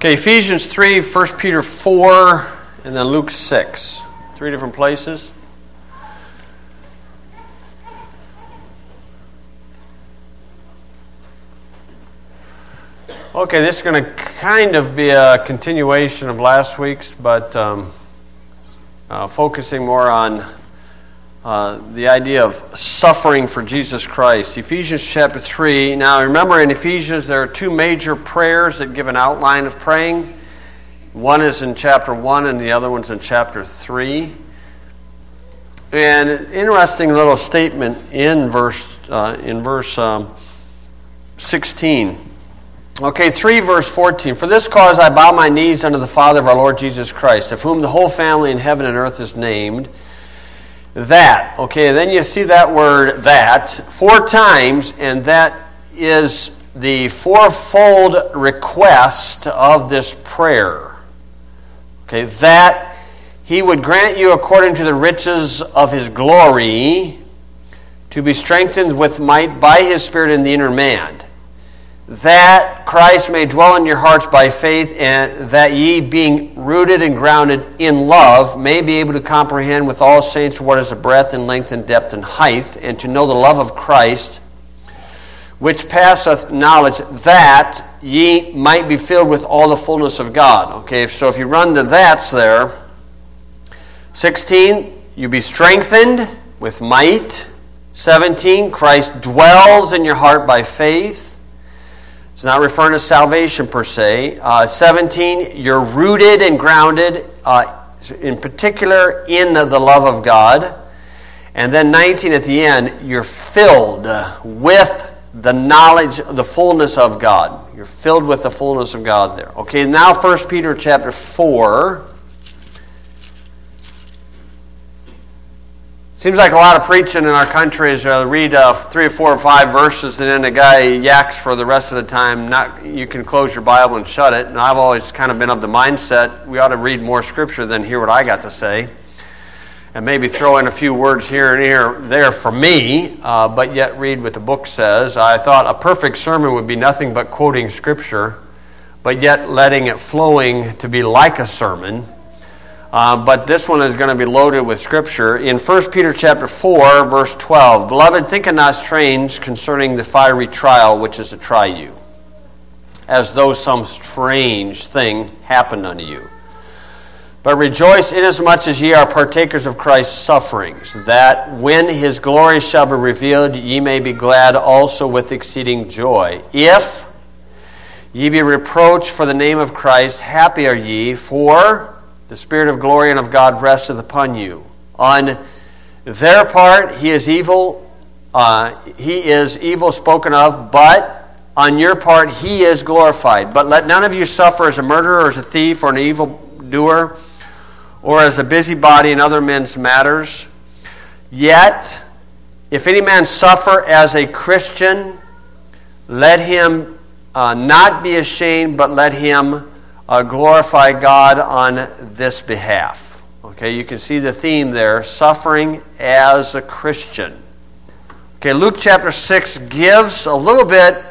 Okay, Ephesians 3, 1 Peter 4, and then Luke 6. Three different places. Okay, this is going to kind of be a continuation of last week's, but focusing more on the idea of suffering for Jesus Christ. Ephesians chapter 3. Now remember, in Ephesians there are two major prayers that give an outline of praying. One is in chapter 1 and the other one's in chapter 3. And an interesting little statement in verse 16. Okay, 3 verse 14. For this cause I bow my knees unto the Father of our Lord Jesus Christ, of whom the whole family in heaven and earth is named. That, okay, then you see that word that 4 times, and that is the fourfold request of this prayer. Okay, that he would grant you according to the riches of his glory to be strengthened with might by his Spirit in the inner man, that Christ may dwell in your hearts by faith, and that ye, being rooted and grounded in love, may be able to comprehend with all saints what is the breadth and length and depth and height, and to know the love of Christ, which passeth knowledge, that ye might be filled with all the fullness of God. Okay, so if you run the that's there. 16, you be strengthened with might. 17, Christ dwells in your heart by faith. It's not referring to salvation per se. 17, you're rooted and grounded, in particular in the love of God. And then 19 at the end, you're filled with the knowledge, the fullness of God. You're filled with the fullness of God there. Okay, now 1 Peter chapter 4. Seems like a lot of preaching in our country is read 3 or 4 or 5 verses and then the guy yaks for the rest of the time. You can close your Bible and shut it. And I've always kind of been of the mindset we ought to read more Scripture than hear what I got to say. And maybe throw in a few words here and there for me, but yet read what the book says. I thought a perfect sermon would be nothing but quoting Scripture, but yet letting it flowing to be like a sermon. But this one is going to be loaded with Scripture. In 1 Peter chapter 4, verse 12, Beloved, think it not strange concerning the fiery trial which is to try you, as though some strange thing happened unto you. But rejoice inasmuch as ye are partakers of Christ's sufferings, that when his glory shall be revealed, ye may be glad also with exceeding joy. If ye be reproached for the name of Christ, happy are ye, for the Spirit of glory and of God resteth upon you. On their part he is evil spoken of, but on your part he is glorified. But let none of you suffer as a murderer, or as a thief, or an evildoer, or as a busybody in other men's matters. Yet, if any man suffer as a Christian, let him not be ashamed, but let him glorify God on this behalf. Okay, you can see the theme there, suffering as a Christian. Okay, Luke chapter 6 gives a little bit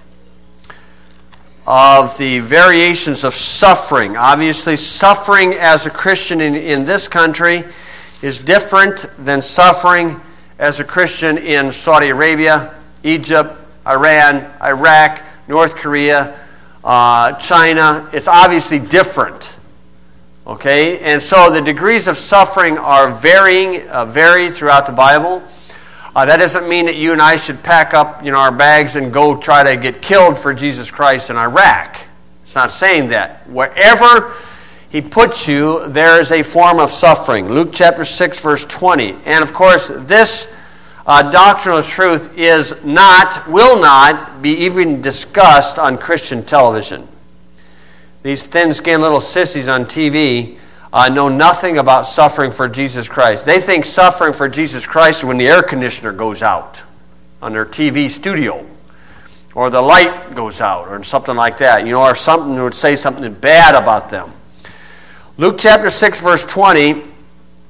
of the variations of suffering. Obviously, suffering as a Christian in this country is different than suffering as a Christian in Saudi Arabia, Egypt, Iran, Iraq, North Korea, China. It's obviously different. Okay, and so the degrees of suffering are vary throughout the Bible. That doesn't mean that you and I should pack up, our bags and go try to get killed for Jesus Christ in Iraq. It's not saying that. Wherever he puts you, there is a form of suffering. Luke chapter 6, verse 20. And of course, this doctrinal truth will not be even discussed on Christian television. These thin-skinned little sissies on TV know nothing about suffering for Jesus Christ. They think suffering for Jesus Christ is when the air conditioner goes out on their TV studio, or the light goes out, or something like that. Or something that would say something bad about them. Luke chapter 6, verse 20,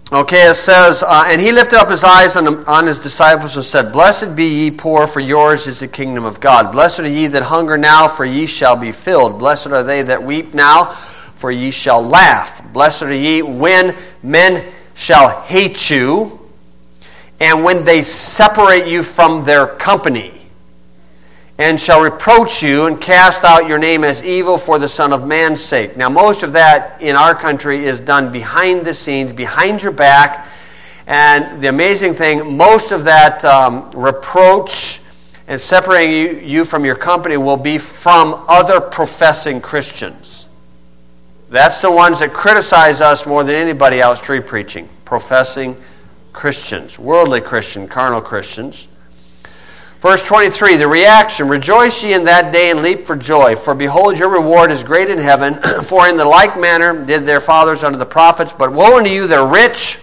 Okay, it says, and he lifted up his eyes on his disciples and said, Blessed be ye poor, for yours is the kingdom of God. Blessed are ye that hunger now, for ye shall be filled. Blessed are they that weep now, for ye shall laugh. Blessed are ye when men shall hate you, and when they separate you from their company, and shall reproach you and cast out your name as evil for the Son of Man's sake. Now, most of that in our country is done behind the scenes, behind your back. And the amazing thing, most of that reproach and separating you from your company will be from other professing Christians. That's the ones that criticize us more than anybody out street preaching. Professing Christians, worldly Christian, carnal Christians. Verse 23, the reaction, Rejoice ye in that day and leap for joy, for behold, your reward is great in heaven, for in the like manner did their fathers unto the prophets. But woe unto you that are rich,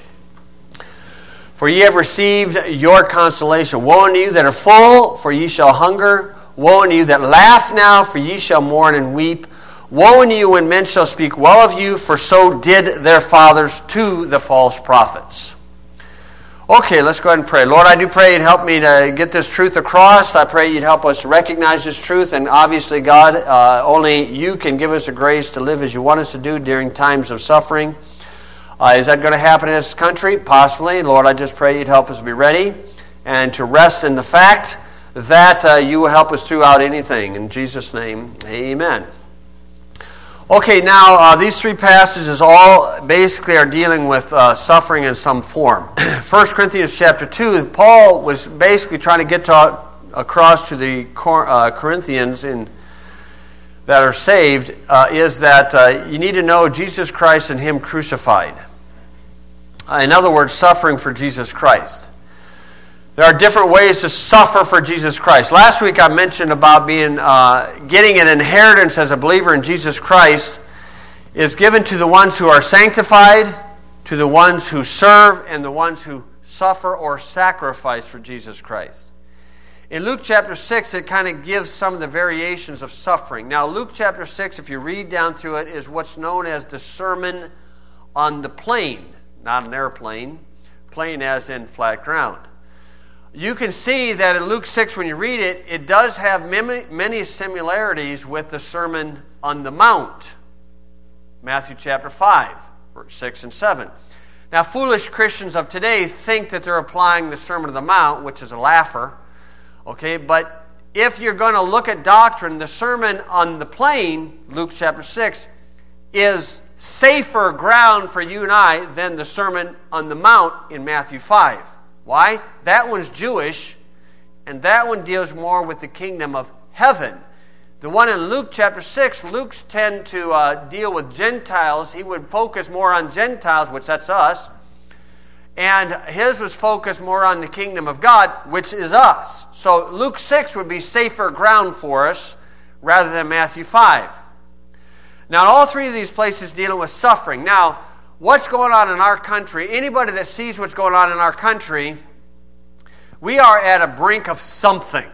for ye have received your consolation. Woe unto you that are full, for ye shall hunger. Woe unto you that laugh now, for ye shall mourn and weep. Woe unto you when men shall speak well of you, for so did their fathers to the false prophets. Okay, let's go ahead and pray. Lord, I do pray you'd help me to get this truth across. I pray you'd help us to recognize this truth. And obviously, God, only you can give us the grace to live as you want us to do during times of suffering. Is that going to happen in this country? Possibly. Lord, I just pray you'd help us be ready and to rest in the fact that you will help us throughout anything. In Jesus' name, amen. Okay, now these three passages all basically are dealing with suffering in some form. 1 Corinthians chapter 2, Paul was basically trying to get across to the Corinthians that are saved is that you need to know Jesus Christ and Him crucified. In other words, suffering for Jesus Christ. There are different ways to suffer for Jesus Christ. Last week I mentioned about getting an inheritance as a believer in Jesus Christ is given to the ones who are sanctified, to the ones who serve, and the ones who suffer or sacrifice for Jesus Christ. In Luke chapter 6, it kind of gives some of the variations of suffering. Now, Luke chapter 6, if you read down through it, is what's known as the Sermon on the Plain. Not an airplane, plain as in flat ground. You can see that in Luke 6, when you read it, it does have many similarities with the Sermon on the Mount. Matthew chapter 5, verse 6 and 7. Now, foolish Christians of today think that they're applying the Sermon on the Mount, which is a laugher. Okay, but if you're going to look at doctrine, the Sermon on the Plain, Luke chapter 6, is safer ground for you and I than the Sermon on the Mount in Matthew 5. Why? That one's Jewish, and that one deals more with the kingdom of heaven. The one in Luke chapter 6, Luke's tend to deal with Gentiles. He would focus more on Gentiles, which that's us. And his was focused more on the kingdom of God, which is us. So Luke 6 would be safer ground for us rather than Matthew 5. Now, in all three of these places dealing with suffering. Now, what's going on in our country, anybody that sees what's going on in our country, we are at a brink of something.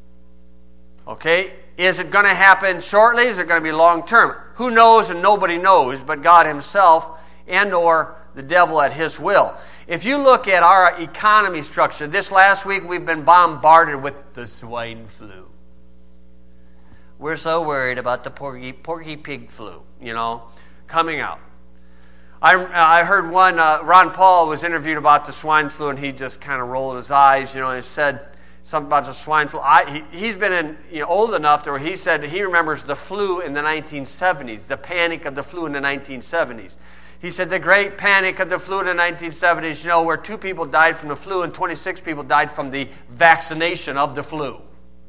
Okay? Is it going to happen shortly? Is it going to be long term? Who knows, and nobody knows but God Himself and or the devil at his will. If you look at our economy structure, this last week we've been bombarded with the swine flu. We're so worried about the porky pig flu, coming out. I heard one, Ron Paul was interviewed about the swine flu, and he just kind of rolled his eyes, and said something about the swine flu. He's been old enough to where he said he remembers the flu in the 1970s, the panic of the flu in the 1970s. He said the great panic of the flu in the 1970s, where 2 people died from the flu and 26 people died from the vaccination of the flu.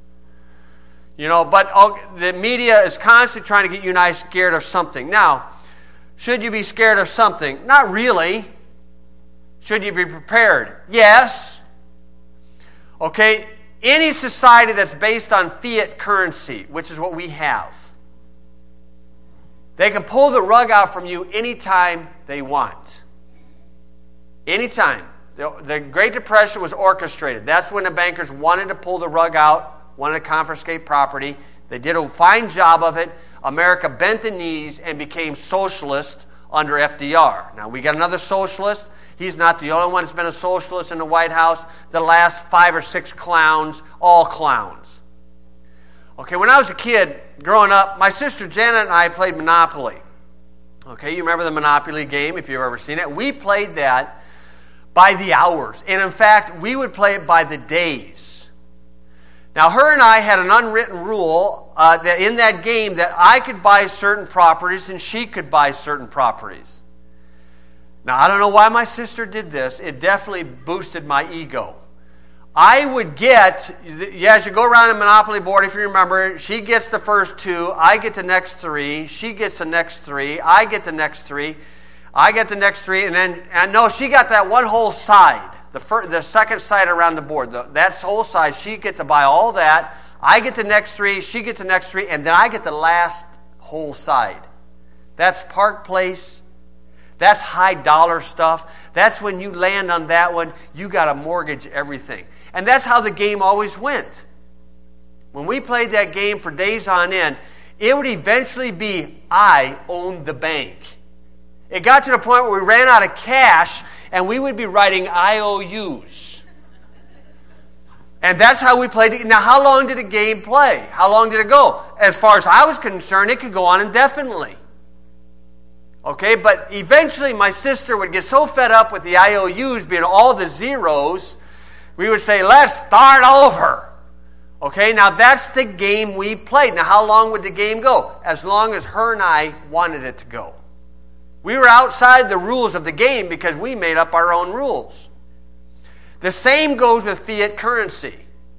But the media is constantly trying to get you and I scared of something. Now, should you be scared of something? Not really. Should you be prepared? Yes. Okay, any society that's based on fiat currency, which is what we have, they can pull the rug out from you anytime they want. Anytime. The Great Depression was orchestrated. That's when the bankers wanted to pull the rug out, wanted to confiscate property. They did a fine job of it. America bent the knees and became socialist under FDR. Now, we got another socialist. He's not the only one that's been a socialist in the White House. The last 5 or 6 clowns, all clowns. Okay, when I was a kid, growing up, my sister Janet and I played Monopoly. Okay, you remember the Monopoly game, if you've ever seen it. We played that by the hours. And in fact, we would play it by the days. Now, her and I had an unwritten rule that in that game that I could buy certain properties and she could buy certain properties. Now, I don't know why my sister did this. It definitely boosted my ego. I would get, as you go around the Monopoly board, if you remember, she gets the first 2, I get the next 3, she gets the next 3, I get the next 3, I get the next 3, and no, she got that one whole side, the second side around the board. That whole side, she gets to buy all that, I get the next 3, she gets the next 3, and then I get the last whole side. That's Park Place. That's high dollar stuff. That's when you land on that one, you got to mortgage everything. And that's how the game always went. When we played that game for days on end, it would eventually be, I owned the bank. It got to the point where we ran out of cash and we would be writing IOUs. And that's how we played it. Now, how long did the game play? How long did it go? As far as I was concerned, it could go on indefinitely. Okay, but eventually my sister would get so fed up with the IOUs being all the zeros, we would say, let's start over. Okay, now that's the game we played. Now, how long would the game go? As long as her and I wanted it to go. We were outside the rules of the game because we made up our own rules. The same goes with fiat currency.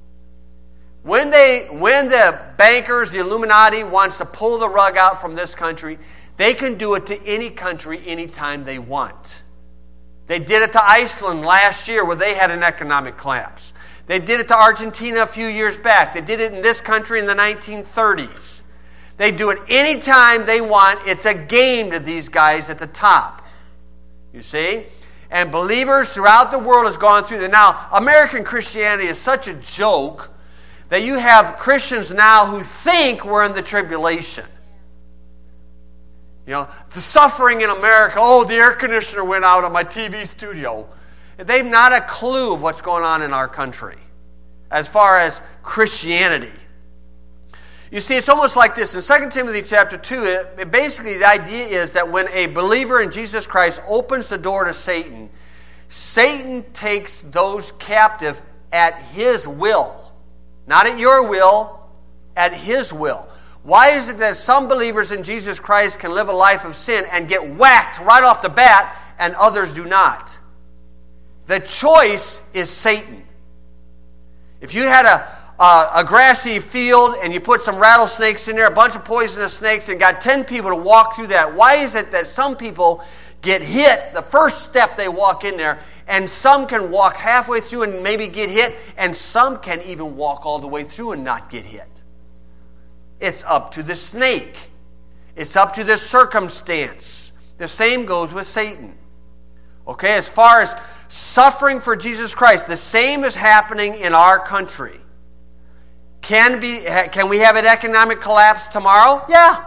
When the bankers, the Illuminati, wants to pull the rug out from this country, they can do it to any country anytime they want. They did it to Iceland last year where they had an economic collapse. They did it to Argentina a few years back. They did it in this country in the 1930s. They do it anytime they want. It's a game to these guys at the top. You see? And believers throughout the world has gone through that. Now, American Christianity is such a joke that you have Christians now who think we're in the tribulation. You know, the suffering in America, the air conditioner went out on my TV studio. They've not a clue of what's going on in our country as far as Christianity. You see, it's almost like this. In 2 Timothy chapter 2, basically the idea is that when a believer in Jesus Christ opens the door to Satan, Satan takes those captive at his will. Not at your will, at his will. Why is it that some believers in Jesus Christ can live a life of sin and get whacked right off the bat and others do not? The choice is Satan. If you had a grassy field and you put some rattlesnakes in there, a bunch of poisonous snakes, and got 10 people to walk through that, why is it that some people get hit the first step they walk in there, and some can walk halfway through and maybe get hit, and some can even walk all the way through and not get hit? It's up to the snake. It's up to the circumstance. The same goes with Satan. Okay, as far as suffering for Jesus Christ, the same is happening in our country. Can we have an economic collapse tomorrow? Yeah.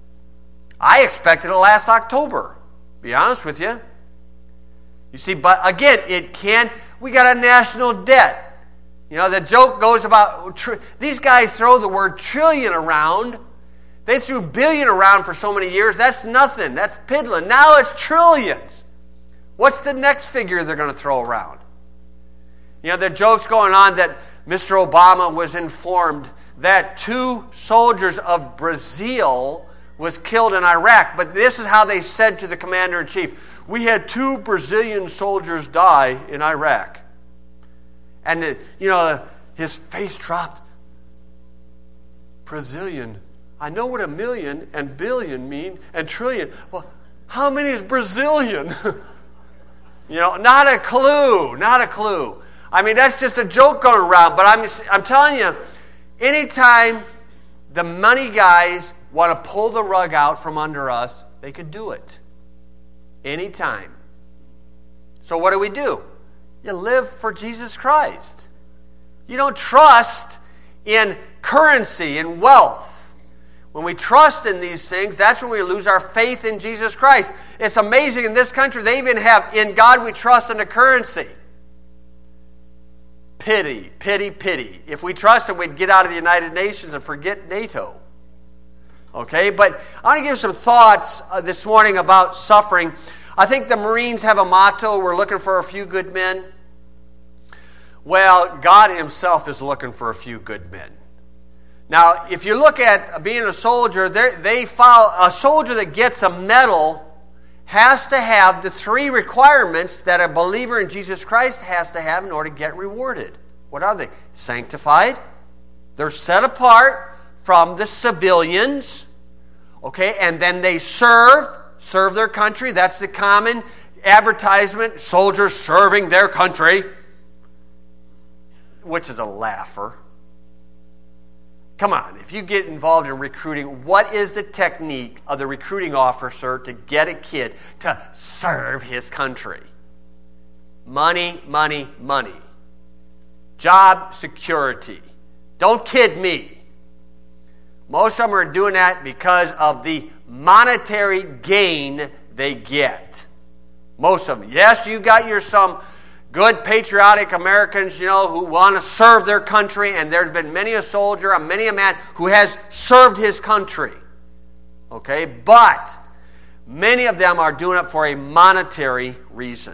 I expect it'll last October, to be honest with you. You see, but again, it can. We got a national debt. You know, the joke goes about, these guys throw the word trillion around. They threw billion around for so many years. That's nothing. That's piddling. Now it's trillions. What's the next figure they're going to throw around? You know, the joke's going on that Mr. Obama was informed that 2 soldiers of Brazil was killed in Iraq. But this is how they said to the commander-in-chief, we had 2 Brazilian soldiers die in Iraq. And, his face dropped. Brazilian. I know what a million and billion mean and trillion. Well, how many is Brazilian? Not a clue. Not a clue. I mean, that's just a joke going around. But I'm telling you, anytime the money guys want to pull the rug out from under us, they could do it. Anytime. So what do? You live for Jesus Christ. You don't trust in currency and wealth. When we trust in these things, that's when we lose our faith in Jesus Christ. It's amazing in this country, they even have, in God we trust in a currency. Pity, pity, pity. If we trust Him, we'd get out of the United Nations and forget NATO. Okay, but I want to give some thoughts this morning about suffering. I think the Marines have a motto, we're looking for a few good men. Well, God Himself is looking for a few good men. Now, if you look at being a soldier, they follow, a soldier that gets a medal has to have the 3 requirements that a believer in Jesus Christ has to have in order to get rewarded. What are they? Sanctified. They're set apart from the civilians. Okay, and then they serve their country. That's the common advertisement, soldiers serving their country, which is a laugher. Come on, if you get involved in recruiting, what is the technique of the recruiting officer to get a kid to serve his country? Money, money, money. Job security. Don't kid me. Most of them are doing that because of the monetary gain they get. Most of them. Yes, you got some good patriotic Americans, who want to serve their country, and there's been many a soldier, many a man who has served his country. Okay, but many of them are doing it for a monetary reason.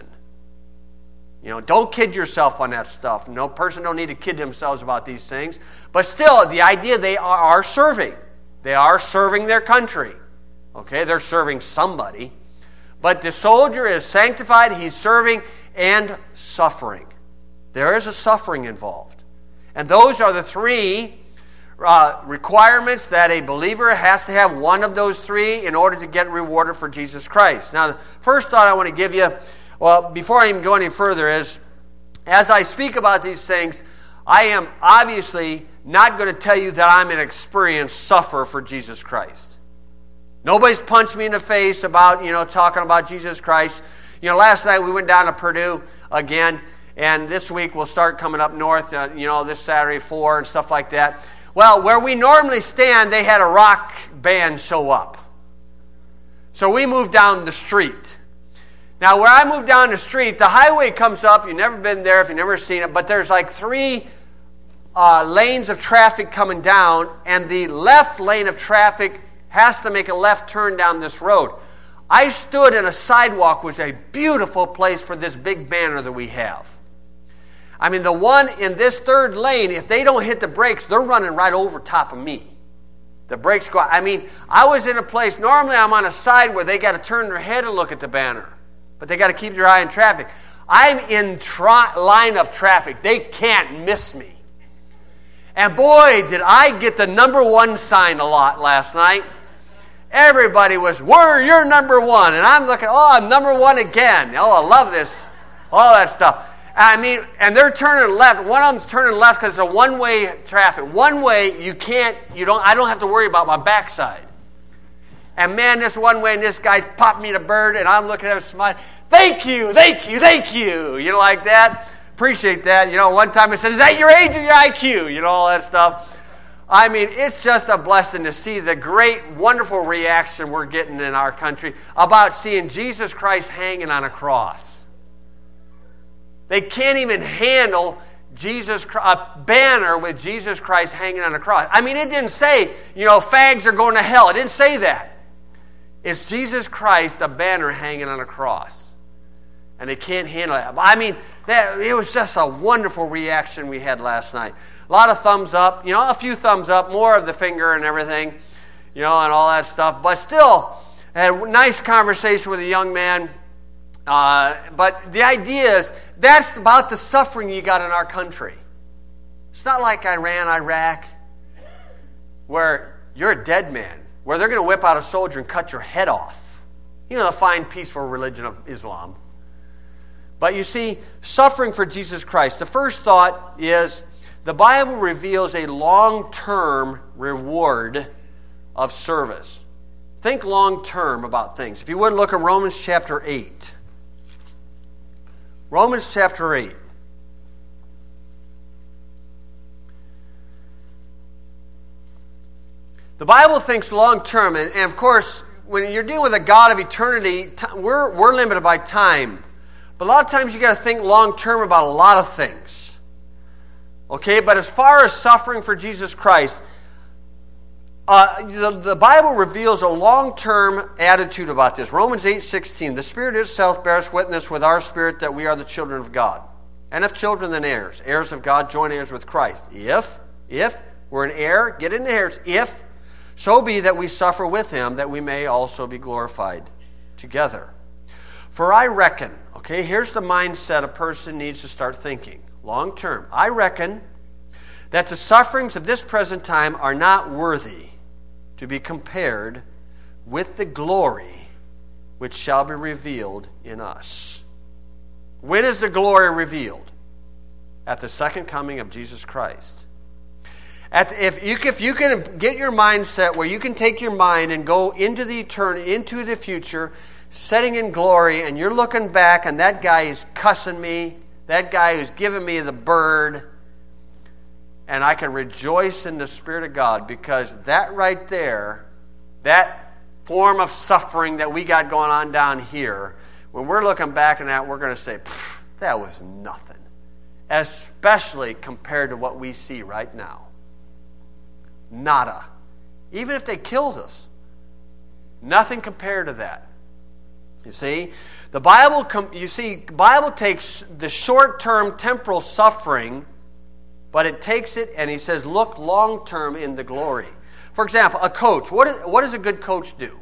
Don't kid yourself on that stuff. No person don't need to kid themselves about these things. But still, the idea they are serving. They are serving their country. Okay, they're serving somebody. But the soldier is sanctified, he's serving and suffering. There is a suffering involved. And those are the 3 requirements that a believer has to have, one of those 3 in order to get rewarded for Jesus Christ. Now, the first thought I want to give you, before I even go any further, is as I speak about these things, I am obviously not going to tell you that I'm an experienced sufferer for Jesus Christ. Nobody's punched me in the face about, talking about Jesus Christ. Last night we went down to Purdue again, and this week we'll start coming up north, this Saturday 4 and stuff like that. Well, where we normally stand, they had a rock band show up. So we moved down the street. Now, where I moved down the street, the highway comes up. You've never been there if you've never seen it, but there's like 3 lanes of traffic coming down, and the left lane of traffic has to make a left turn down this road. I stood in a sidewalk, which is a beautiful place for this big banner that we have. I mean, the one in this 3rd lane, if they don't hit the brakes, they're running right over top of me. The brakes go out. I mean, I was in a place, normally I'm on a side where they got to turn their head and look at the banner. But they got to keep their eye on traffic. I'm in line of traffic. They can't miss me. And boy, did I get the number 1 sign a lot last night. Everybody was, you're number 1. And I'm looking, I'm number 1 again. I love this. All that stuff. I mean, and they're turning left. One of them's turning left because it's a one-way traffic. One way, I don't have to worry about my backside. And man, this one way, and this guy's popped me the bird, and I'm looking at him smiling. Thank you, thank you, thank you. Like that. Appreciate that. One time I said, is that your age or your IQ? All that stuff. I mean, it's just a blessing to see the great, wonderful reaction we're getting in our country about seeing Jesus Christ hanging on a cross. They can't even handle a banner with Jesus Christ hanging on a cross. I mean, it didn't say, fags are going to hell. It didn't say that. It's Jesus Christ, a banner hanging on a cross. And they can't handle that. I mean, it was just a wonderful reaction we had last night. A lot of thumbs up, a few thumbs up, more of the finger and everything, and all that stuff. But still, I had a nice conversation with a young man. But the idea is, that's about the suffering you got in our country. It's not like Iran, Iraq, where you're a dead man, where they're going to whip out a soldier and cut your head off. The fine, peaceful religion of Islam. But you see, suffering for Jesus Christ. The first thought is, the Bible reveals a long-term reward of service. Think long-term about things. If you would, look at Romans chapter 8. Romans chapter 8. The Bible thinks long term, and of course, when you're dealing with a God of eternity, we're limited by time. But a lot of times you got to think long term about a lot of things. Okay, but as far as suffering for Jesus Christ, the Bible reveals a long-term attitude about this. Romans 8:16, the Spirit itself bears witness with our spirit that we are the children of God. And if children, then heirs. Heirs of God, joint heirs with Christ. If we're an heir, get in the heirs. If so be that we suffer with him, that we may also be glorified together. For I reckon, okay, here's the mindset a person needs to start thinking. Long term. I reckon that the sufferings of this present time are not worthy to be compared with the glory which shall be revealed in us. When is the glory revealed? At the second coming of Jesus Christ. If you can get your mindset where you can take your mind and go into the eternity, into the future, setting in glory, and you're looking back and that guy is cussing me, that guy who's giving me the bird, and I can rejoice in the Spirit of God, because that right there, that form of suffering that we got going on down here, when we're looking back on that, we're going to say, that was nothing. Especially compared to what we see right now. Nada. Even if they killed us, nothing compared to that. You see, the Bible takes the short-term temporal suffering, but it takes it and he says, look long-term in the glory. For example, a coach. What does a good coach do?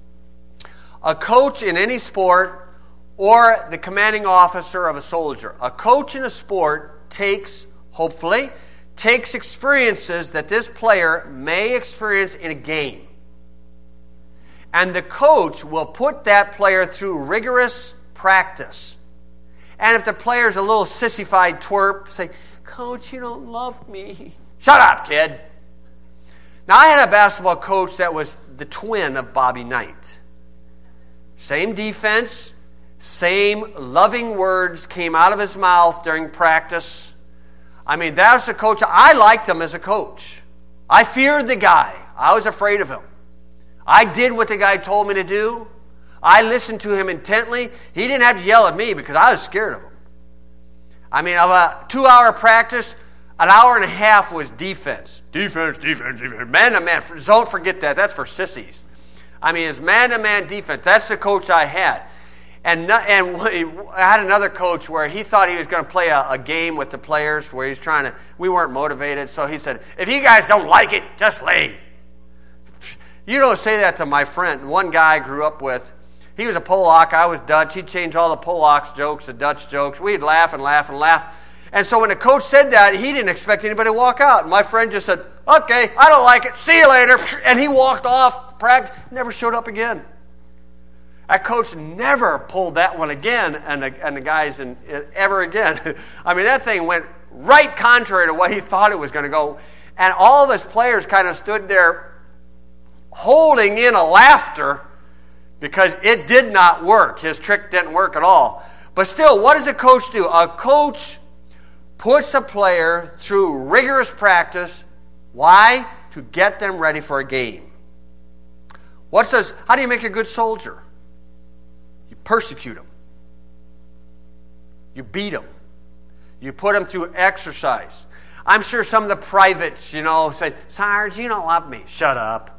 A coach in any sport, or the commanding officer of a soldier. A coach in a sport hopefully takes experiences that this player may experience in a game. And the coach will put that player through rigorous practice. And if the player's a little sissified twerp, say, Coach, you don't love me. Shut up, kid. Now, I had a basketball coach that was the twin of Bobby Knight. Same defense, same loving words came out of his mouth during practice. I mean, that was a coach. I liked him as a coach. I feared the guy. I was afraid of him. I did what the guy told me to do. I listened to him intently. He didn't have to yell at me because I was scared of him. I mean, of a 2-hour practice, an hour and a half was defense. Defense. Man-to-man. Don't forget that. That's for sissies. I mean, it's man-to-man defense. That's the coach I had. And I had another coach where he thought he was going to play a game with the players where he's trying to, we weren't motivated, so he said, if you guys don't like it, just leave. You don't say that to my friend. One guy I grew up with, he was a Polak, I was Dutch. He'd change all the Polak's jokes to Dutch jokes. We'd laugh and laugh and laugh. And so when the coach said that, he didn't expect anybody to walk out. And my friend just said, okay, I don't like it. See you later. And he walked off, practice, never showed up again. That coach never pulled that one again, and the guys ever again. I mean, that thing went right contrary to what he thought it was going to go. And all of his players kind of stood there holding in a laughter because it did not work. His trick didn't work at all. But still, what does a coach do? A coach puts a player through rigorous practice. Why? To get them ready for a game. How do you make a good soldier? You persecute them. You beat them. You put them through exercise. I'm sure some of the privates, say, Sarge, you don't love me. Shut up.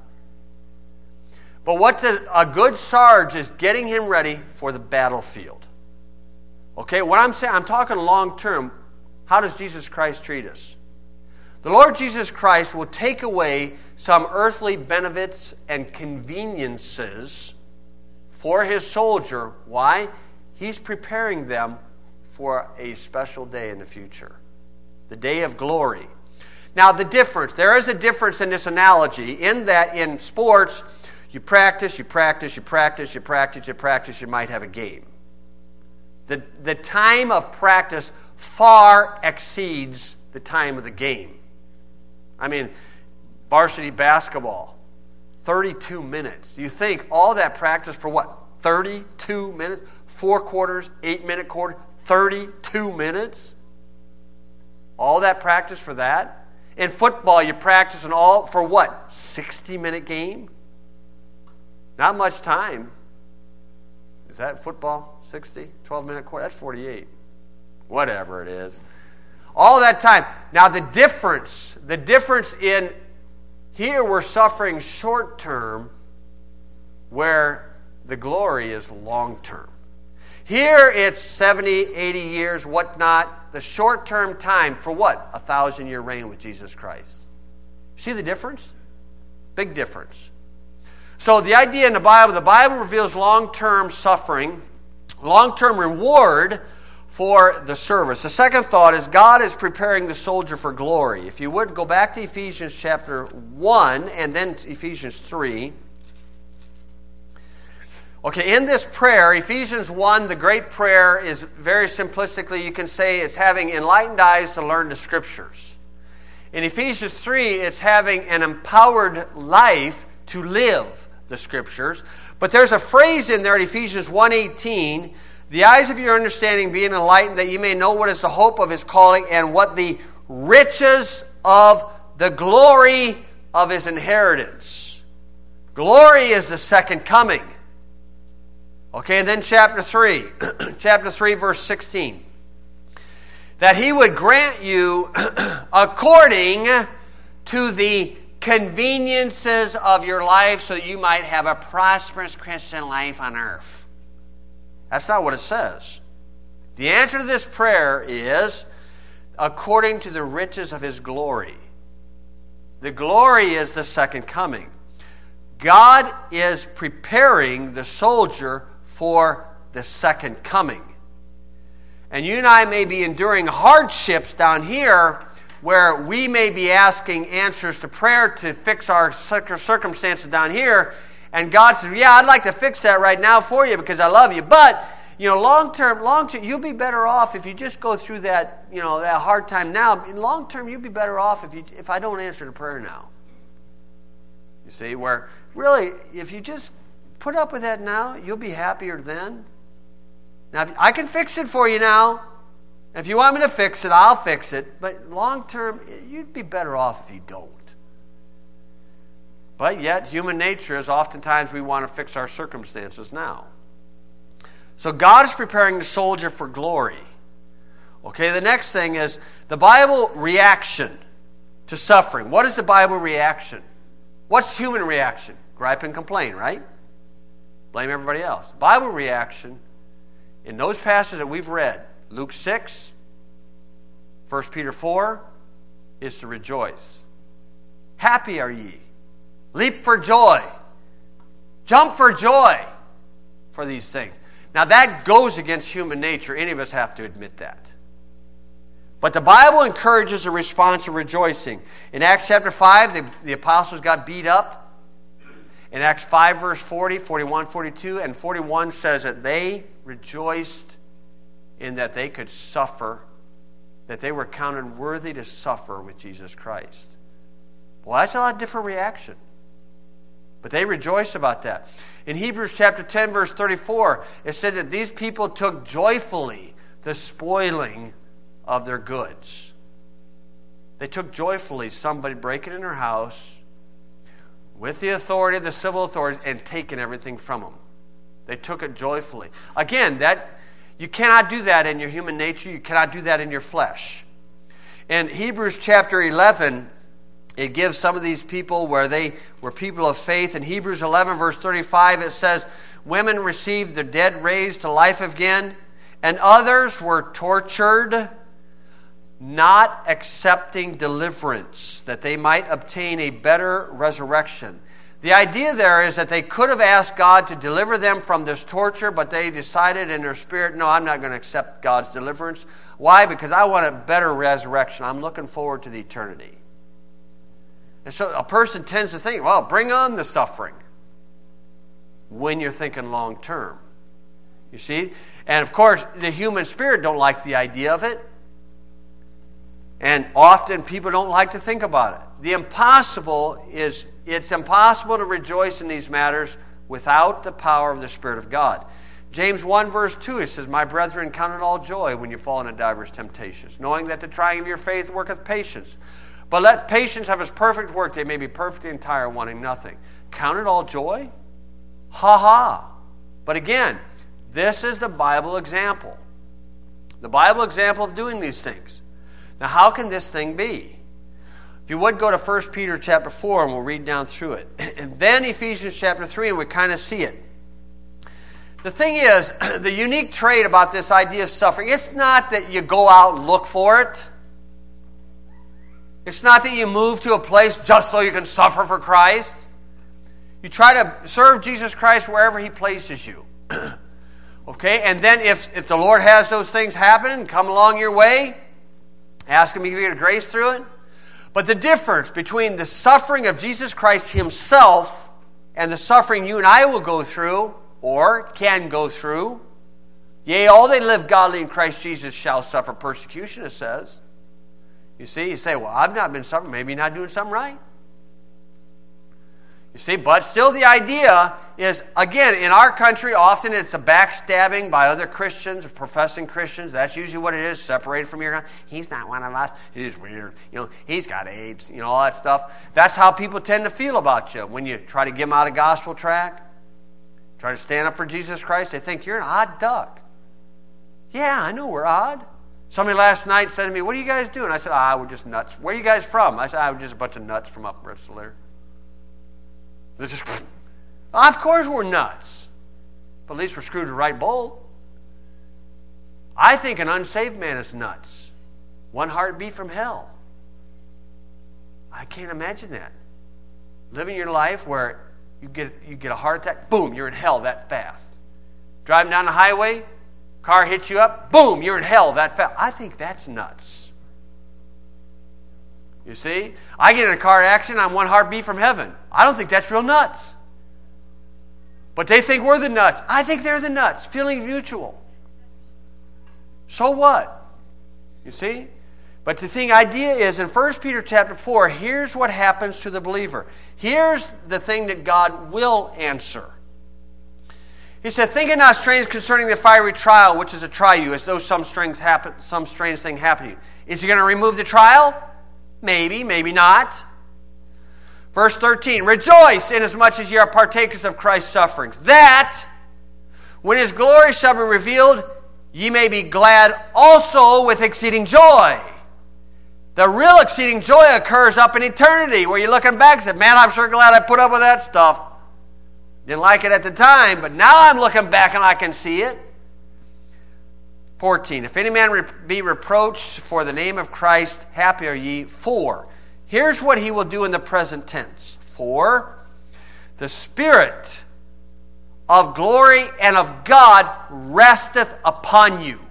But a good Sarge is getting him ready for the battlefield. Okay, what I'm saying, I'm talking long term. How does Jesus Christ treat us? The Lord Jesus Christ will take away some earthly benefits and conveniences for his soldier. Why? He's preparing them for a special day in the future. The day of glory. Now there is a difference in this analogy in that in sports, you practice, you might have a game. The time of practice far exceeds the time of the game. I mean, varsity basketball, 32 minutes. You think all that practice for what? 32 minutes? 4 quarters, 8-minute quarter, 32 minutes? All that practice for that? in football, you practice and all for what? 60-minute game? Not much time. Is that football? 60? 12-minute quarter? That's 48. Whatever it is. All that time. Now the difference in here we're suffering short term where the glory is long term. Here it's 70, 80 years, whatnot. The short term time for what? 1,000-year reign with Jesus Christ. See the difference? Big difference. So the idea in the Bible reveals long-term suffering, long-term reward for the service. The second thought is God is preparing the soldier for glory. If you would, go back to Ephesians chapter 1 and then Ephesians 3. Okay, in this prayer, Ephesians 1, the great prayer is very simplistically, you can say it's having enlightened eyes to learn the Scriptures. In Ephesians 3, it's having an empowered life to live the Scriptures. But there's a phrase in there in Ephesians 1:18, the eyes of your understanding being enlightened, that you may know what is the hope of His calling and what the riches of the glory of His inheritance. Glory is the second coming. Okay, and then chapter 3, chapter 3, verse 16. That He would grant you according to the conveniences of your life so that you might have a prosperous Christian life on earth. That's not what it says. The answer to this prayer is according to the riches of His glory. The glory is the second coming. God is preparing the soldier for the second coming. And you and I may be enduring hardships down here where we may be asking answers to prayer to fix our circumstances down here. And God says, yeah, I'd like to fix that right now for you because I love you. But, long term, you'll be better off if you just go through that, that hard time now. In long term, you'll be better off if I don't answer the prayer now. You see, where really, if you just put up with that now, you'll be happier then. Now, I can fix it for you now. If you want me to fix it, I'll fix it. But long term, you'd be better off if you don't. But yet, human nature is oftentimes we want to fix our circumstances now. So God is preparing the soldier for glory. Okay, the next thing is the Bible reaction to suffering. What is the Bible reaction? What's human reaction? Gripe and complain, right? Blame everybody else. Bible reaction, in those passages that we've read, Luke 6, 1 Peter 4, is to rejoice. Happy are ye. Leap for joy. Jump for joy for these things. Now that goes against human nature. Any of us have to admit that. But the Bible encourages a response of rejoicing. In Acts chapter 5, the apostles got beat up. In Acts 5, verse 40, 41, 42, and 41 says that they rejoiced in that they could suffer, that they were counted worthy to suffer with Jesus Christ. Well, that's a lot different reaction. But they rejoice about that. In Hebrews chapter 10, verse 34, it said that these people took joyfully the spoiling of their goods. They took joyfully somebody breaking in their house with the authority of the civil authorities and taking everything from them. They took it joyfully. Again, you cannot do that in your human nature. You cannot do that in your flesh. In Hebrews chapter 11, it gives some of these people where they were people of faith. In Hebrews 11, verse 35, it says, women received the dead raised to life again, and others were tortured, not accepting deliverance, that they might obtain a better resurrection. The idea there is that they could have asked God to deliver them from this torture, but they decided in their spirit, no, I'm not going to accept God's deliverance. Why? Because I want a better resurrection. I'm looking forward to the eternity. And so a person tends to think, well, bring on the suffering when you're thinking long term. You see? And of course, the human spirit don't like the idea of it. And often people don't like to think about it. The impossible is, it's impossible to rejoice in these matters without the power of the Spirit of God. James 1 verse 2, it says, my brethren, count it all joy when you fall into divers temptations, knowing that the trying of your faith worketh patience. But let patience have its perfect work. They may be perfect and entire, wanting nothing. Count it all joy? Ha ha. But again, this is the Bible example. The Bible example of doing these things. Now, how can this thing be? If you would go to 1 Peter chapter 4, and we'll read down through it. And then Ephesians chapter 3, and we kind of see it. The thing is, the unique trait about this idea of suffering, it's not that you go out and look for it. It's not that you move to a place just so you can suffer for Christ. You try to serve Jesus Christ wherever He places you. Okay? And then if the Lord has those things happen and come along your way, ask Him to give you grace through it. But the difference between the suffering of Jesus Christ Himself and the suffering you and I will go through, or can go through, yea, all they live godly in Christ Jesus shall suffer persecution, it says. You see, you say, well, I've not been suffering. Maybe you're not doing something right. You see, but still the idea is, again, in our country, often it's a backstabbing by other Christians, professing Christians. That's usually what it is, separated from your... He's not one of us. He's weird. He's got AIDS. All that stuff. That's how people tend to feel about you. When you try to give them out a gospel tract, try to stand up for Jesus Christ, they think you're an odd duck. Yeah, I know we're odd. Somebody last night said to me, what are you guys doing? I said, we're just nuts. Where are you guys from? I said, we're just a bunch of nuts from up Rensselaer. They're just, of course we're nuts. But at least we're screwed to the right bolt. I think an unsaved man is nuts. One heartbeat from hell. I can't imagine that. Living your life where you get a heart attack, boom, you're in hell that fast. Driving down the highway, car hits you up, boom, you're in hell that fast. I think that's nuts. You see? I get in a car accident, I'm one heartbeat from heaven. I don't think that's real nuts. But they think we're the nuts. I think they're the nuts. Feeling mutual. So what? You see? But the idea is, in 1 Peter chapter 4, here's what happens to the believer. Here's the thing that God will answer. He said, think it not strange concerning the fiery trial, which is to try you, as though some strange thing happened to you. Is He going to remove the trial? Maybe, maybe not. Verse 13, rejoice inasmuch as ye are partakers of Christ's sufferings, that when His glory shall be revealed, ye may be glad also with exceeding joy. The real exceeding joy occurs up in eternity, where you're looking back and say, man, I'm sure glad I put up with that stuff. Didn't like it at the time, but now I'm looking back and I can see it. 14, if any man be reproached for the name of Christ, happy are ye. 4, here's what he will do in the present tense. 4, the Spirit of glory and of God resteth upon you.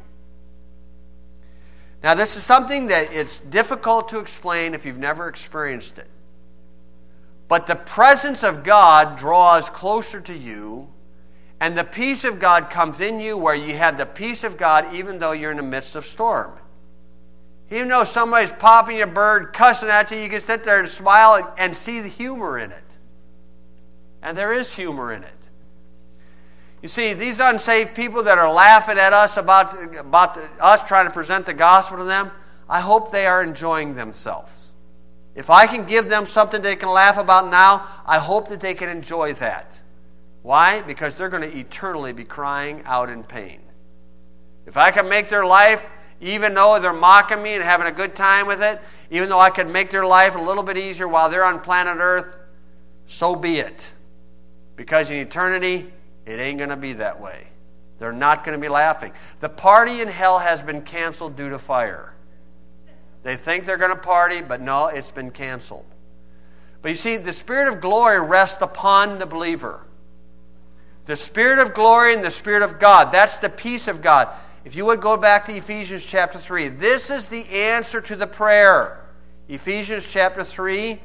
Now, this is something that it's difficult to explain if you've never experienced it. But the presence of God draws closer to you, and the peace of God comes in you, where you have the peace of God even though you're in the midst of storm. Even though somebody's popping your bird, cussing at you, you can sit there and smile and see the humor in it. And there is humor in it. You see, these unsaved people that are laughing at us about us trying to present the gospel to them, I hope they are enjoying themselves. If I can give them something they can laugh about now, I hope that they can enjoy that. Why? Because they're going to eternally be crying out in pain. If I can make their life, even though they're mocking me and having a good time with it, even though I could make their life a little bit easier while they're on planet Earth, so be it. Because in eternity, it ain't going to be that way. They're not going to be laughing. The party in hell has been canceled due to fire. They think they're going to party, but no, it's been canceled. But you see, the Spirit of glory rests upon the believer. The Spirit of glory and the Spirit of God. That's the peace of God. If you would go back to Ephesians chapter 3. This is the answer to the prayer. Ephesians chapter 3.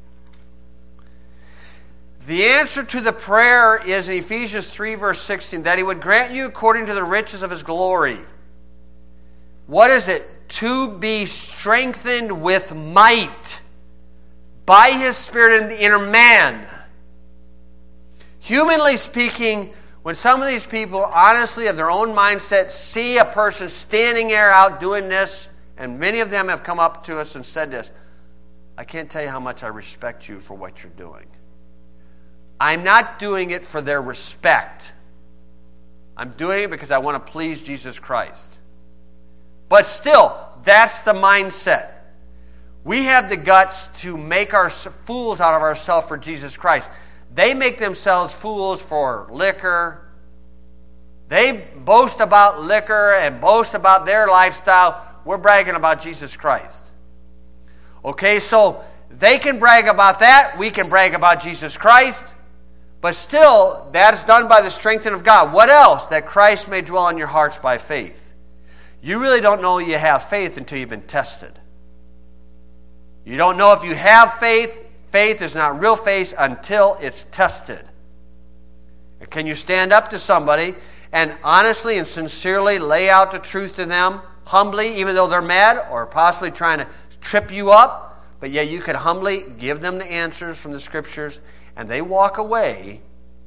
The answer to the prayer is in Ephesians 3 verse 16. That He would grant you according to the riches of His glory. What is it? To be strengthened with might by His Spirit in the inner man. Humanly speaking, when some of these people honestly of their own mindset see a person standing there out doing this, and many of them have come up to us and said this, I can't tell you how much I respect you for what you're doing. I'm not doing it for their respect. I'm doing it because I want to please Jesus Christ. But still, that's the mindset. We have the guts to make our fools out of ourselves for Jesus Christ. They make themselves fools for liquor. They boast about liquor and boast about their lifestyle. We're bragging about Jesus Christ. Okay, so they can brag about that. We can brag about Jesus Christ. But still, that is done by the strength of God. What else? That Christ may dwell in your hearts by faith. You really don't know you have faith until you've been tested. You don't know if you have faith. Faith is not real faith until it's tested. And can you stand up to somebody and honestly and sincerely lay out the truth to them, humbly, even though they're mad or possibly trying to trip you up, but yet you can humbly give them the answers from the Scriptures, and they walk away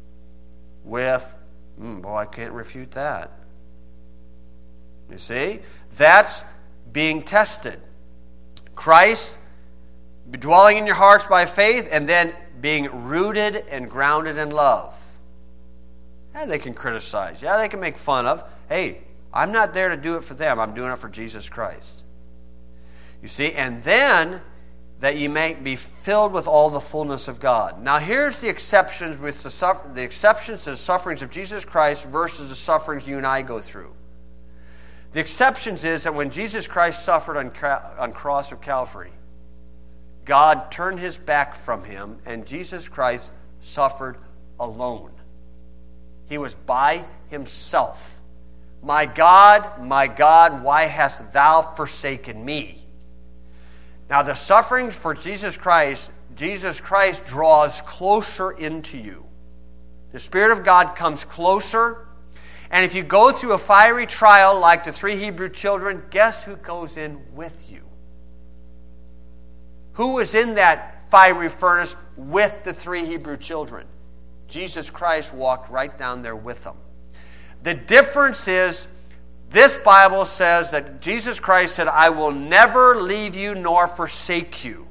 with, boy, I can't refute that. You see? That's being tested. Christ dwelling in your hearts by faith, and then being rooted and grounded in love. Yeah, they can criticize. Yeah, they can make fun of. Hey, I'm not there to do it for them. I'm doing it for Jesus Christ. You see? And then that you may be filled with all the fullness of God. Now here's the exceptions with the exceptions to the sufferings of Jesus Christ versus the sufferings you and I go through. The exceptions is that when Jesus Christ suffered on cross of Calvary, God turned his back from him, and Jesus Christ suffered alone. He was by himself. My God, why hast thou forsaken me? Now the sufferings for Jesus Christ draws closer into you. The Spirit of God comes closer. And if you go through a fiery trial like the 3 Hebrew children, guess who goes in with you? Who was in that fiery furnace with the 3 Hebrew children? Jesus Christ walked right down there with them. The difference is, this Bible says that Jesus Christ said, I will never leave you nor forsake you.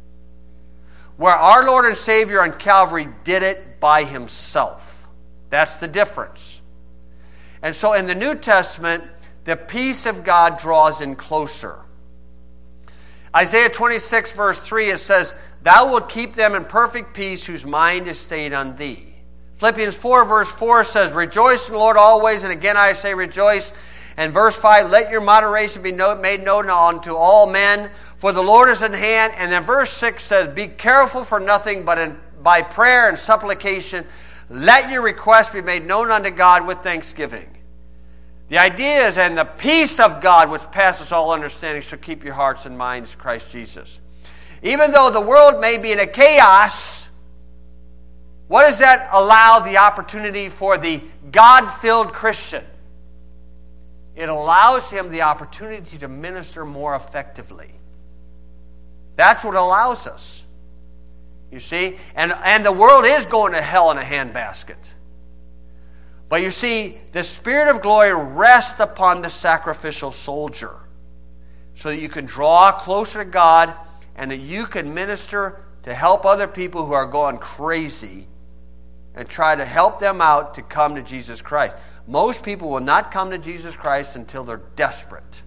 Where our Lord and Savior on Calvary did it by himself. That's the difference. And so in the New Testament, the peace of God draws in closer. Isaiah 26 verse 3, it says, Thou wilt keep them in perfect peace whose mind is stayed on thee. Philippians 4 verse 4 says, Rejoice in the Lord always, and again I say rejoice. And verse 5, Let your moderation be made known unto all men, for the Lord is at hand. And then verse 6 says, Be careful for nothing, but by prayer and supplication, let your requests be made known unto God with thanksgiving. The idea is, and the peace of God, which passes all understanding, shall keep your hearts and minds in Christ Jesus. Even though the world may be in a chaos, what does that allow the opportunity for the God-filled Christian? It allows him the opportunity to minister more effectively. That's what allows us. You see? And the world is going to hell in a handbasket. But you see, the Spirit of glory rests upon the sacrificial soldier so that you can draw closer to God and that you can minister to help other people who are going crazy and try to help them out to come to Jesus Christ. Most people will not come to Jesus Christ until they're desperate.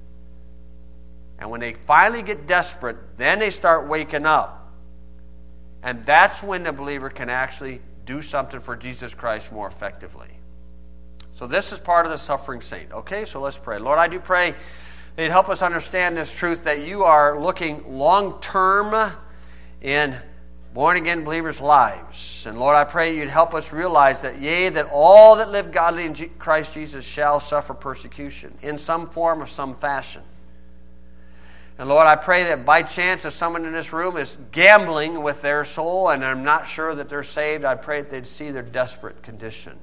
And when they finally get desperate, then they start waking up. And that's when the believer can actually do something for Jesus Christ more effectively. So this is part of the suffering saint. Okay, so let's pray. Lord, I do pray that you'd help us understand this truth that you are looking long-term in born-again believers' lives. And Lord, I pray you'd help us realize that, yea, that all that live godly in Christ Jesus shall suffer persecution in some form or some fashion. And Lord, I pray that by chance if someone in this room is gambling with their soul and I'm not sure that they're saved, I pray that they'd see their desperate condition.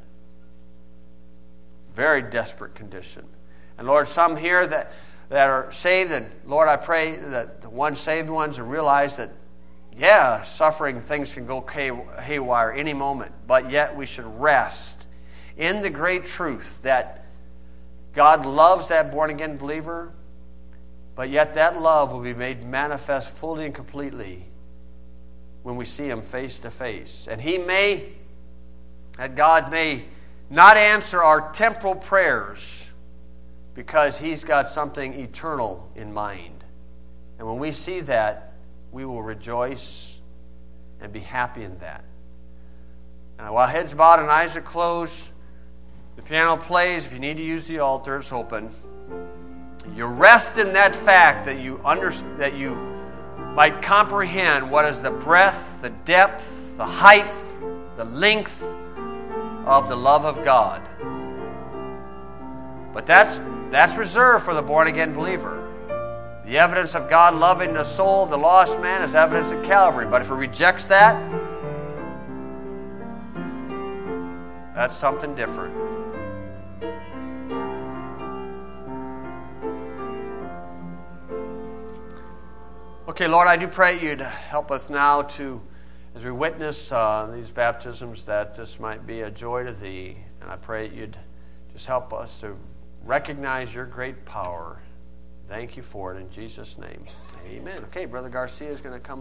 Very desperate condition. And Lord, some here that are saved, and Lord, I pray that the saved ones will realize that, yeah, suffering, things can go haywire any moment, but yet we should rest in the great truth that God loves that born-again believer, But yet that love will be made manifest fully and completely when we see Him face to face. And that God may not answer our temporal prayers because He's got something eternal in mind. And when we see that, we will rejoice and be happy in that. Now, while heads bowed and eyes are closed, the piano plays. If you need to use the altar, it's open. You rest in that fact that you might comprehend what is the breadth, the depth, the height, the length of the love of God. But that's reserved for the born-again believer. The evidence of God loving the soul of the lost man is evidence at Calvary. But if he rejects that, that's something different. Okay, Lord, I do pray You'd help us now to, as we witness these baptisms, that this might be a joy to Thee. And I pray You'd just help us to recognize Your great power. Thank You for it in Jesus' name. Amen. Okay, Brother Garcia is going to come.